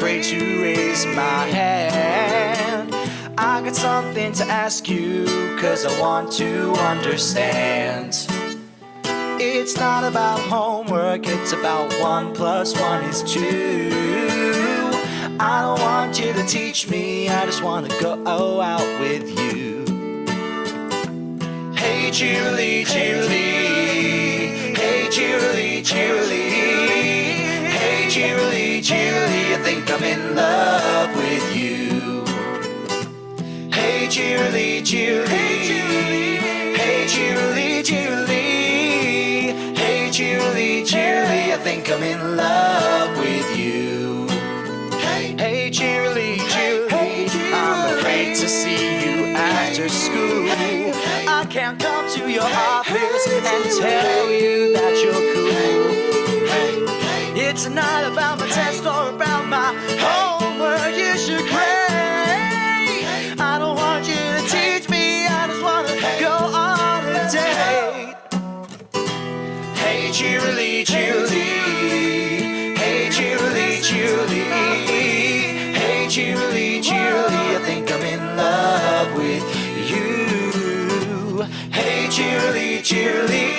afraid to raise my hand. I got something to ask you, 'cause I want to understand. It's not about homework, it's about 1 + 1 is 2. I don't want you to teach me, I just want to go out with you. Hey Julie, Julie, hey Julie, Julie, hey Julie, Julie, I think I'm in love with you. Hey Julie, Julie, hey Julie, Julie, hey Julie, Julie, I think I'm in love with you. Hey Julie, Julie, I'm afraid to see you after school. I can't come to your office and tell you that you're cool. It's not about my test or about my homework, you should grade. I don't want you to teach me, I just want to go on a date. Hey Julie, Julie, hey Julie, Julie, hey Julie, Julie, I think I'm in love with you. Hey Julie, Julie,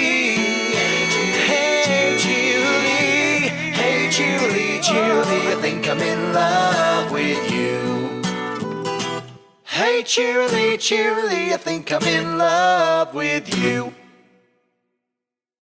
hey Julie, hey Julie, Julie, I think I'm in love with you. Hey Julie, Julie, I think I'm in love with you.